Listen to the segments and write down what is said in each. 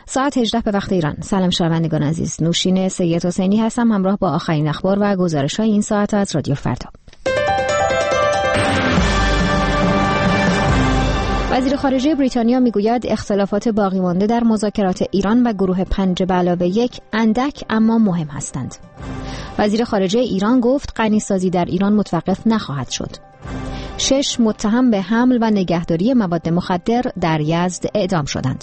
ساعت 18 به وقت ایران. سلام شنوندگان عزیز، نوشین سید حسینی هستم همراه با آخرین اخبار و گزارش‌های این ساعت از رادیو فردا. وزیر خارجه بریتانیا میگوید اختلافات باقی مانده در مذاکرات ایران و گروه 5+1 اندک اما مهم هستند. وزیر خارجه ایران گفت غنیسازی در ایران متوقف نخواهد شد. 6 متهم به حمل و نگهداری مواد مخدر در یزد اعدام شدند.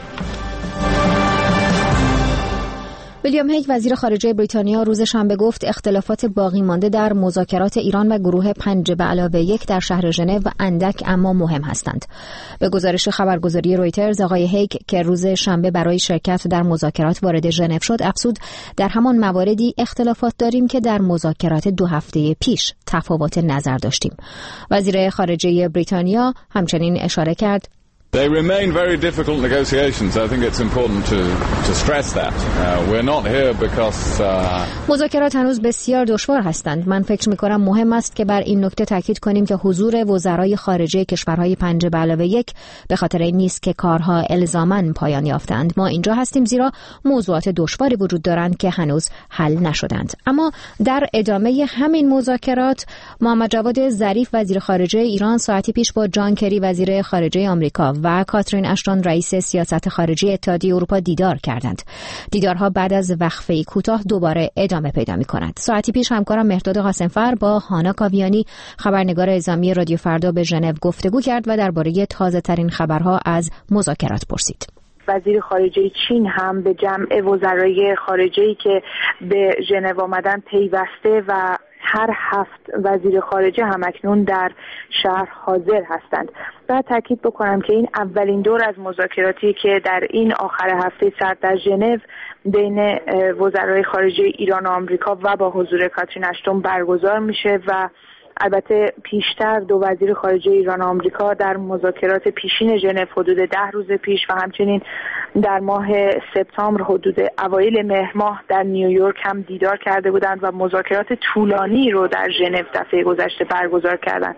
ویلیام هیگ وزیر خارجه بریتانیا روز شنبه گفت اختلافات باقی مانده در مذاکرات ایران و گروه 5+1 در شهر ژنو اندک اما مهم هستند. به گزارش خبرگزاری رویترز آقای هیگ که روز شنبه برای شرکت در مذاکرات وارد ژنو شد افزود در همان مواردی اختلافات داریم که در مذاکرات 2 هفته پیش تفاوت نظر داشتیم. وزیر خارجه بریتانیا همچنین اشاره کرد They remain very difficult negotiations. I think it's important to stress that. We're not here because مذاکرات هنوز بسیار دشوار هستند. من فکر می‌کنم مهم است که بر این نکته تاکید کنیم که حضور وزرای خارجه کشورهای 5+1 به خاطر این نیست که کارها الزاماً پایان یافتند. ما اینجا هستیم زیرا موضوعات دشواری وجود دارند که هنوز حل نشدند. اما در ادامه همین مذاکرات محمد جواد ظریف وزیر خارجه ایران ساعتی پیش با جان کری وزیر خارجه آمریکا و کاترین اشتون رئیس سیاست خارجی اتحادیه اروپا دیدار کردند. دیدارها بعد از وقفه کوتاه دوباره ادامه پیدا می‌کند. ساعتی پیش همکارم مهرداد قاسمفر با هانا کاویانی خبرنگار اعزامی رادیو فردا به ژنو گفتگو کرد و درباره تازه‌ترین خبرها از مذاکرات پرسید. وزیر خارجه چین هم به جمع وزرای خارجه‌ای که به ژنو آمدن پیوسته و هر 7 وزیر خارجه هم اکنون در شهر حاضر هستند. باید تاکید بکنم که این اولین دور از مذاکراتی که در این آخر هفته سر در ژنو بین وزرای خارجه ایران و آمریکا و با حضور کاترین اشتون برگزار میشه و البته پیشتر 2 وزیر خارجه ایران و آمریکا در مذاکرات پیشین ژنو حدود 10 روز پیش و همچنین در ماه سپتامبر حدود اوایل مهر ماه در نیویورک هم دیدار کرده بودند و مذاکرات طولانی رو در ژنو دفعه گذشته برگزار کردند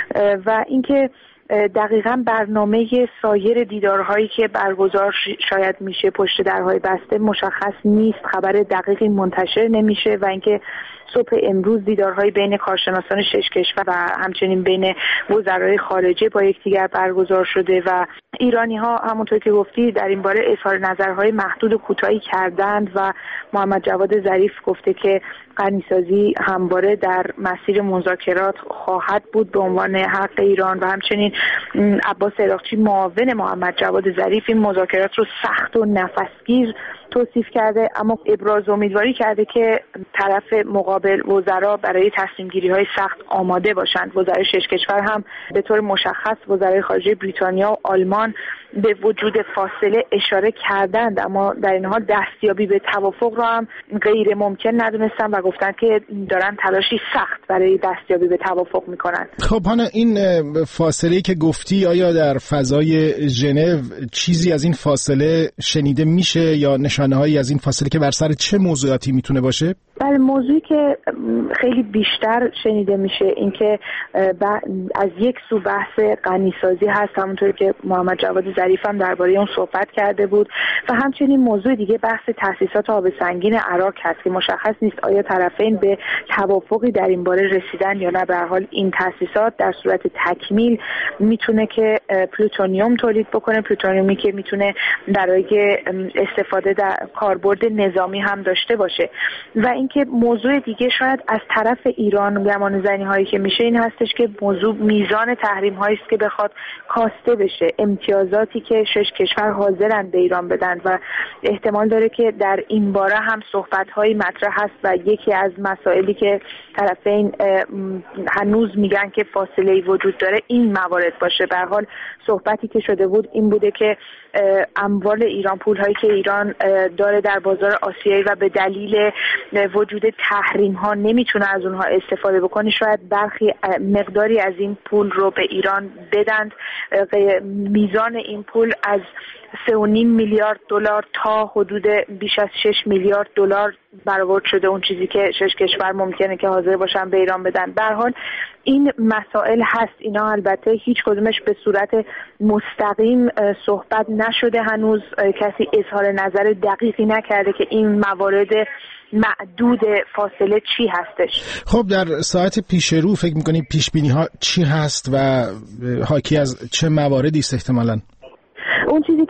و اینکه دقیقاً برنامه سایر دیدارهایی که برگزار شاید میشه پشت درهای بسته مشخص نیست، خبر دقیقی منتشر نمیشه و اینکه صبح امروز دیدارهای بین کارشناسان 6 کشور و همچنین بین وزرای خارجه با یکدیگر برگزار شده و ایرانی‌ها همونطور که گفتی در این باره اظهار نظرهای محدود و کوتاهی کردند و محمد جواد ظریف گفته که غنیسازی همواره در مسیر مذاکرات خواهد بود به عنوان حق ایران و همچنین عباس عراقچی معاون محمد جواد ظریف این مذاکرات رو سخت و نفسگیر توصیف کرده اما ابراز امیدواری کرده که طرف مقابل وزرا برای تصمیم گیری های سخت آماده باشند. وزرای 6 کشور هم به طور مشخص وزرای خارجه بریتانیا و آلمان به وجود فاصله اشاره کردند اما در این حال دستیابی به توافق را هم غیر ممکن ندونستند و گفتند که دارن تلاشی سخت برای دستیابی به توافق میکنند. خب هانا این فاصله که گفتی آیا در فضای ژنو چیزی از این فاصله شنیده میشه یا نشانه‌هایی از این فاصله که بر سر چه موضوعاتی میتونه باشه؟ بله، موضوعی که خیلی بیشتر شنیده میشه این که از یک سو بحث غنیسازی هست همونطور که محمد جواد ظریف هم درباره اون صحبت کرده بود و همچنین موضوع دیگه بحث تأسیسات آب سنگین عراق هست که مشخص نیست آیا طرفین به توافقی در این باره رسیدن یا نه. به هر حال این تأسیسات در صورت تکمیل میتونه که پلوتونیوم تولید بکنه، پلوتونیومی که میتونه برای استفاده در کاربرد نظامی هم داشته باشه. و اینکه موضوع دیگه شاید از طرف ایران گمانه‌زنی هایی که میشه این هستش که موضوع میزان تحریم هایی است که بخواد کاسته بشه، امتیازاتی که 6 کشور حاضرن به ایران بدن و احتمال داره که در این باره هم صحبت هایی مطرح هست و یکی از مسائلی که طرفین هنوز میگن که فاصله وجود داره این موارد باشه. به هر حال صحبتی که شده بود این بوده که اموال ایران، پول هایی که ایران داره در بازار آسیایی و به دلیل وجود تحریم ها نمیتونه از اونها استفاده بکنه، شاید برخی مقداری از این پول رو به ایران بدند. میزان این پول از 3.5 میلیارد دلار تا حدود بیش از 6 میلیارد دلار برآورد شده اون چیزی که 6 کشور ممکنه که حاضر باشن به ایران بدن. به هر حال این مسائل هست، اینا البته هیچ کدومش به صورت مستقیم صحبت نشده، هنوز کسی اظهار نظر دقیقی نکرده که این موارد معدود فاصله چی هستش. خب در ساعت پیش رو فکر می‌کنید پیش بینی ها چی هست و حاکی از چه مواردی است احتمالاً؟ اون چیزی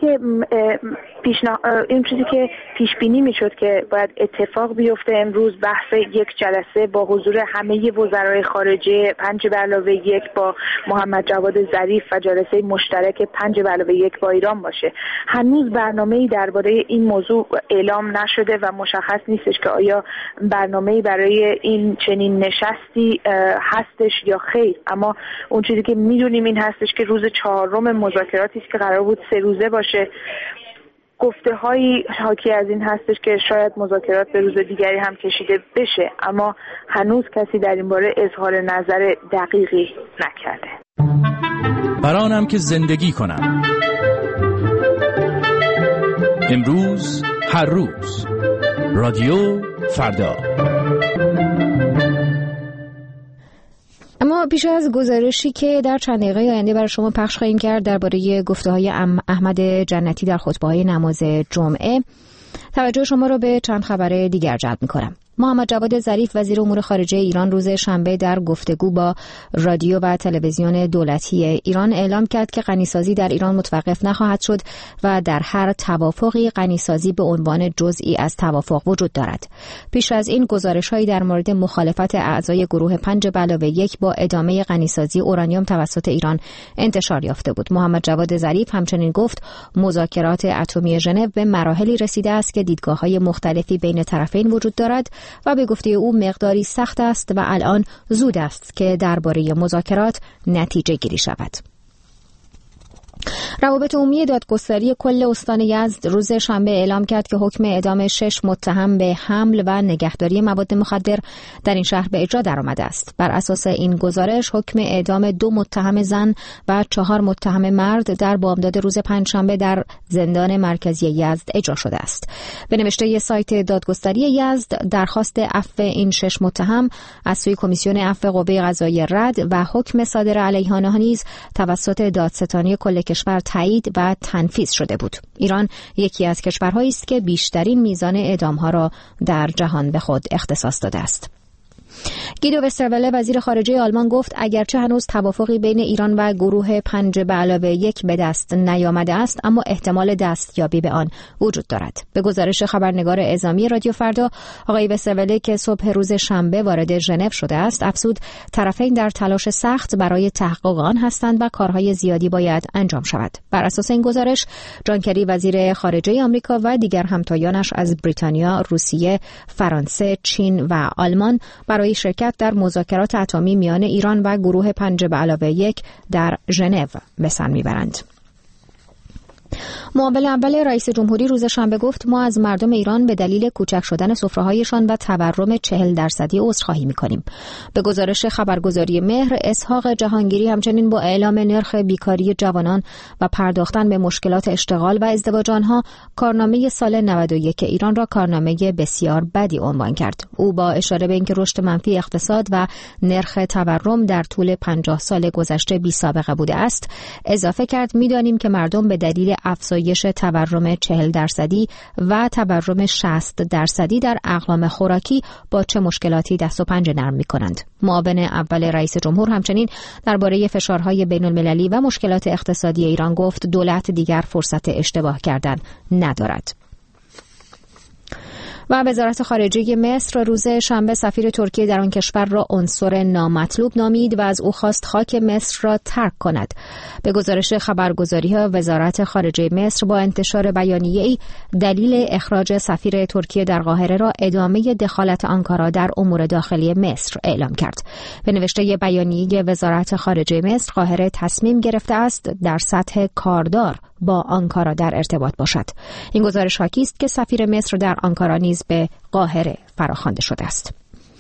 که پیش بینی میشد که باید اتفاق بیفته امروز، بحث یک جلسه با حضور همه وزرای خارجه 5+1 با محمد جواد ظریف و جلسه مشترک 5+1 با ایران باشه. هنوز برنامه‌ای درباره این موضوع اعلام نشده و مشخص نیستش که آیا برنامه‌ای برای این چنین نشستی هستش یا خیر. اما اون چیزی که میدونیم این هستش که روز 4 مذاکراتی است که قرار بود 3 روزه باشه. گفته‌هایی حاکی از این هستش که شاید مذاکرات به روز دیگری هم کشیده بشه، اما هنوز کسی در این باره اظهار نظر دقیقی نکرده. برانم که زندگی کنم، امروز هر روز، رادیو فردا. اما پیش از گزارشی که در چند دقیقه آینده برای شما پخش خواهیم کرد درباره گفته‌های احمد جنتی در خطبه‌های نماز جمعه، توجه شما را به چند خبر دیگر جلب می‌کنم. محمد جواد ظریف وزیر امور خارجه ایران روز شنبه در گفتگو با رادیو و تلویزیون دولتی ایران اعلام کرد که غنیسازی در ایران متوقف نخواهد شد و در هر توافقی غنیسازی به عنوان جزئی از توافق وجود دارد. پیش از این گزارش‌هایی در مورد مخالفت اعضای گروه 5+1 با ادامه غنیسازی اورانیوم توسط ایران انتشار یافته بود. محمد جواد ظریف همچنین گفت مذاکرات اتمی ژنو به مراحلی رسیده است که دیدگاه‌های مختلفی بین طرفین وجود دارد و به گفته او مقداری سخت است و الان زود است که درباره مذاکرات نتیجه گیری شود. روابط عمومی دادگستری کل استان یزد روز شنبه اعلام کرد که حکم اعدام 6 متهم به حمل و نگهداری مواد مخدر در این شهر به اجرا درآمده است. بر اساس این گزارش حکم اعدام 2 متهم زن و 4 متهم مرد در بامداد روز پنجشنبه در زندان مرکزی یزد اجرا شده است. به نوشته سایت دادگستری یزد درخواست عفو این 6 متهم از سوی کمیسیون عفو قوه قضاییه رد و حکم صادر علیه آنها نیز توسط دادستانی کل کشور تایید و تنفیذ شده بود. ایران یکی از کشورهایی است که بیشترین میزان اعدام‌ها را در جهان به خود اختصاص داده است. گیدو وستروله وزیر خارجه آلمان گفت اگرچه هنوز توافقی بین ایران و گروه 5+1 به دست نیامده است، اما احتمال دستیابی به آن وجود دارد. به گزارش خبرنگار اعزامی رادیو فردا، آقای وستروله که صبح روز شنبه وارد ژنو شده است، افزود طرفین در تلاش سخت برای تحقق آن هستند و کارهای زیادی باید انجام شود. بر اساس این گزارش، جان کری وزیر خارجه آمریکا و دیگر همتایانش از بریتانیا، روسیه، فرانسه، چین و آلمان برای شرکت در مذاکرات اتمی میان ایران و گروه 5+1 در ژنو به سر میبرند. معاون اول رئیس جمهوری روز شنبه گفت ما از مردم ایران به دلیل کوچک شدن سفره‌هایشان و تورم 40% عذرخواهی می‌کنیم. به گزارش خبرگزاری مهر، اسحاق جهانگیری همچنین با اعلام نرخ بیکاری جوانان و پرداختن به مشکلات اشتغال و ازدواج آنها، کارنامه سال 91 ایران را کارنامه بسیار بدی عنوان کرد. او با اشاره به اینکه رشد منفی اقتصاد و نرخ تورم در طول 50 سال گذشته بی‌سابقه بوده است، اضافه کرد می‌دانیم که مردم به دلیل افزایش تورم 40% و تورم 60% در اقلام خوراکی با چه مشکلاتی دست و پنجه نرم می‌کنند. معاون اول رئیس جمهور همچنین درباره فشارهای بین‌المللی و مشکلات اقتصادی ایران گفت دولت دیگر فرصت اشتباه کردن ندارد. و وزارت خارجه مصر روز شنبه سفیر ترکیه در آن کشور را عنصر نامطلوب نامید و از او خواست خاک مصر را ترک کند. به گزارش خبرگزاری‌ها، وزارت خارجه مصر با انتشار بیانیه‌ای دلیل اخراج سفیر ترکیه در قاهره را ادامه دخالت آنکارا در امور داخلی مصر اعلام کرد. به نوشته بیانیه وزارت خارجه مصر، قاهره تصمیم گرفته است در سطح کاردار با آنکارا در ارتباط باشد. این گزارش حاکی است که سفیر مصر در آنکارا نیز به قاهره فراخوانده شده است.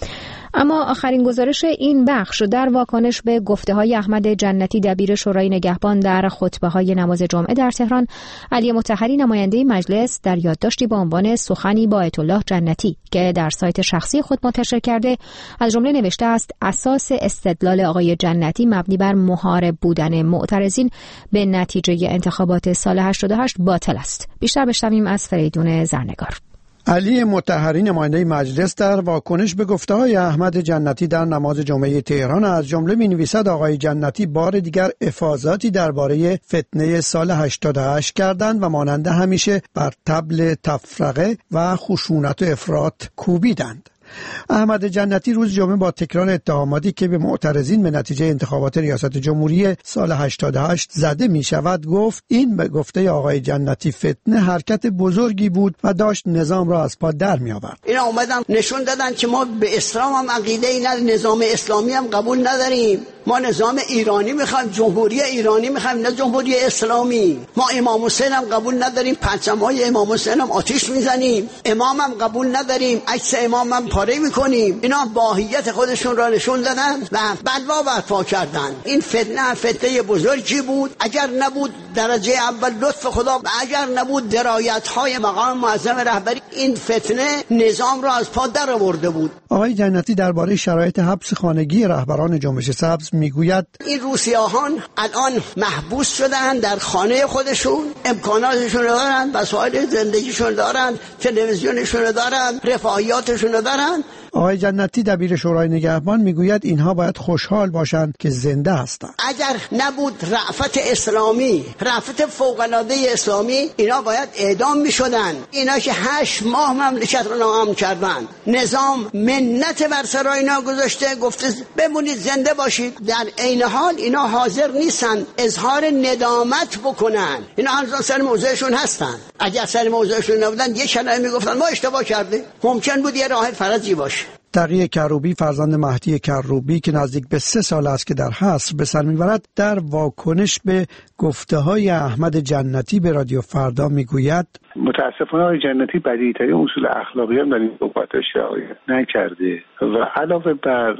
اما آخرین گزارش این بخش در واکنش به گفته‌های احمد جنتی دبیر شورای نگهبان در خطبه‌های نماز جمعه در تهران، علی مطهری نماینده مجلس در یادداشتی با عنوان سخنی با آیت الله جنتی که در سایت شخصی خود منتشر کرده از جمله نوشته است اساس استدلال آقای جنتی مبنی بر محارب بودن معترضین به نتیجه انتخابات سال 88 باطل است. بیشتر بشنویم از فریدون زرنگار. علی مطهری نماینده مجلس در واکنش به گفته‌های احمد جنتی در نماز جمعه تهران از جمله می‌نویسد آقای جنتی بار دیگر افاضاتی درباره فتنه سال 88 کردند و مانند همیشه بر طبل تفرقه و خشونت و افراط کوبیدند. احمد جنتی روز جمعه با تکرار اتهاماتی که به معترضین به نتیجه انتخابات ریاست جمهوری سال 88 زده می شود گفت این به گفته آقای جنتی فتنه حرکت بزرگی بود و داشت نظام را از پا در می آورد. اینا اومدن نشون دادن که ما به اسلام هم عقیده ای نداریم، نظام اسلامی هم قبول نداریم، ما نظام ایرانی میخوایم، جمهوری ایرانی میخوایم، نه جمهوری اسلامی. ما امام حسین هم قبول نداریم، پرچم‌های امام حسین هم آتش میزنیم، امام هم قبول نداریم، عکس امام هم پاره میکنیم. اینا باهیت خودشون را نشون دادن و بلوا برپا کردن. این فتنه بزرگی بود. اگر نبود درجه اول لطف خدا و اگر نبود درایت‌های مقام معظم رهبری، این فتنه نظام را از پا در آورده بود. آقای جنتی درباره شرایط حبس خانگی رهبران جنبش سبز میگوید این روسیاهان الان محبوس شدن در خانه خودشون، امکاناتشون رو دارن، وسایل زندگیشون دارن، تلویزیونشون رو دارن، رفاهیاتشون رو دارن. آقای جنتی دبیر شورای نگهبان میگوید اینها باید خوشحال باشند که زنده هستند. اگر نبود رأفت اسلامی، رأفت فوق‌العاده اسلامی، اینا باید اعدام میشدن. اینا که 8 ماه مملکت رو ناامن کردن، نظام منت بر سر اینا گذاشته، گفته بمونید زنده باشید. در عین حال اینا حاضر نیستن اظهار ندامت بکنن. اینا هنوز سر موضعشون هستن. اگر سر موضعشون نبودن یه کلمه میگفتن ما اشتباه کردیم، ممکن بود یه راه فرجی باشه. تقی کروبی فرزند مهدی کروبی که نزدیک به 3 سال است که در حصر به سر میبرد در واکنش به گفته‌های احمد جنتی به رادیو فردا میگوید متاسفانه آقای جنتی بدیهی‌ترین اصول اخلاقی هم در این صحبتش رعایت نکرده و علاوه بر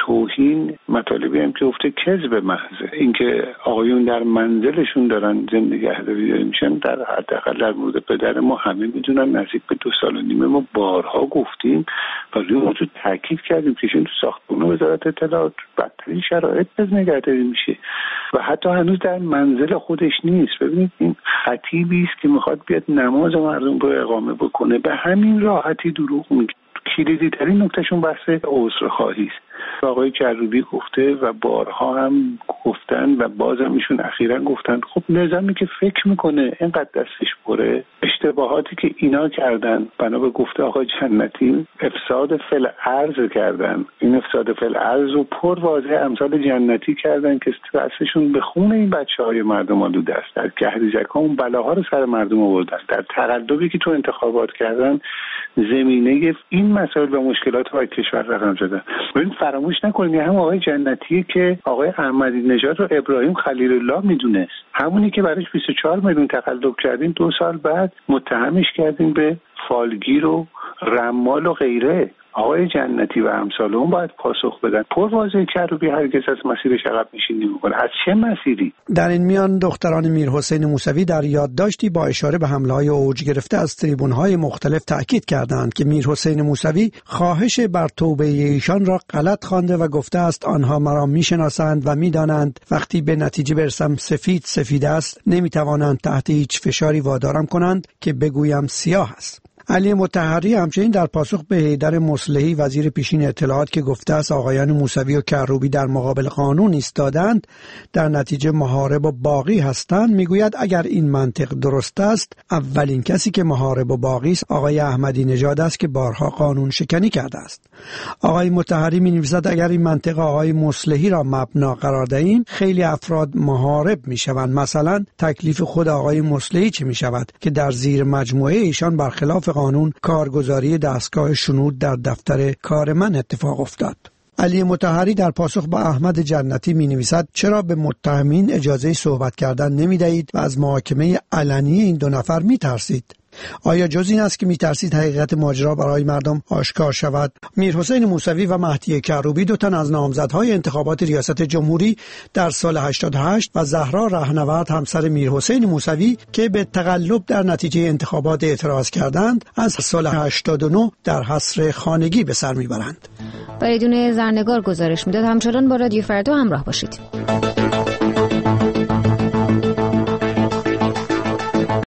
توهین مطالبی هم که گفته کذب محض. اینکه آقایون در منزلشون دارن زندگی نگهداری میشن، در حداقل در مورد پدر ما همه میدونن، نزدیک به 2.5 سال ما بارها گفتیم و روی موضوع تاکید کردیم که این تو ساختمان وزارت اطلاعات بدترین شرایط از نگهداری میشه و حتی هنوز در منزل خودش نیست. ببینید این خطیبی است که میخواد بیاد نماز مردم رو اقامه بکنه، به همین راحتی دروغ میگه. کلیدی ترین نکتهشون بحث عذرخواهی است. آقای کروبی گفته و بارها هم گفتن و بازم ایشون اخیراً گفتن خب نظامی که فکر میکنه اینقدر دستش پره، اشتباهاتی که اینا کردن بنا به گفته آقای جنتی افساد فل ارض کردن، این افساد فل ارض رو پر واضح امثال جنتی کردن که دستشون به خون این بچهای مردم آلوده است، در کهریزک‌ها اون بلاها رو سر مردم آوردن، در تقلبی که تو انتخابات کردن زمینه این مسائل و مشکلات رو کشور رقم زدن. ببین فراموش نکنید هم آقای جنتیه که آقای احمدی نژاد رو ابراهیم خلیل الله میدونست، همونی که براش 24 میلیون تقلب کردین 2 سال بعد متهمش کردین به فالگیر و رمال و غیره. آقای جنتی و امثال اون باید پاسخ بدن. پر واضح کروبی هرگز از مسیرش عقب نشینی نمی‌کنه. از چه مسیری؟ در این میان دختران میرحسین موسوی در یادداشتی با اشاره به حمله‌های اوج گرفته از تریبون‌های مختلف تأکید کردند که میرحسین موسوی خواهش بر توبه ایشان را غلط خوانده و گفته است آنها مرا میشناسند و میدانند وقتی به نتیجه برسم سفید است نمیتوانند تحت هیچ فشاری وادارم کنند که بگویم سیاه است. علی مطهری همچنین در پاسخ به حیدر مصلحی وزیر پیشین اطلاعات که گفته است آقایان موسوی و کروبی در مقابل قانون ایستادند در نتیجه محارب و باغی هستند میگوید اگر این منطق درست است اولین کسی که محارب و باغی است آقای احمدی نژاد است که بارها قانون شکنی کرده است. آقای مطهری می‌نویسد اگر این منطق آقای مصلحی را مبنا قرار دهیم خیلی افراد محارب میشوند. مثلا تکلیف خود آقای مصلحی چه میشود که در زیر مجموعه ایشان برخلاف قانون کارگزاری دستگاه شنود در دفتر کار من اتفاق افتاد. علی مطهری در پاسخ با احمد جنتی می نویسد چرا به متهمین اجازه صحبت کردن نمی دهید و از محاکمه علنی این 2 نفر می ترسید؟ آیا جز این است که می‌ترسید حقیقت ماجرا برای مردم آشکار شود؟ میرحسین موسوی و مهدی کروبی، دو تن از نامزدهای انتخابات ریاست جمهوری در سال 88 و زهرا رهنورد همسر میرحسین موسوی که به تقلب در نتیجه انتخابات اعتراض کردند، از سال 89 در حصر خانگی به سر میبرند. فریدون زرنگار گزارش میداد. همچنان با رادیو فردا همراه باشید.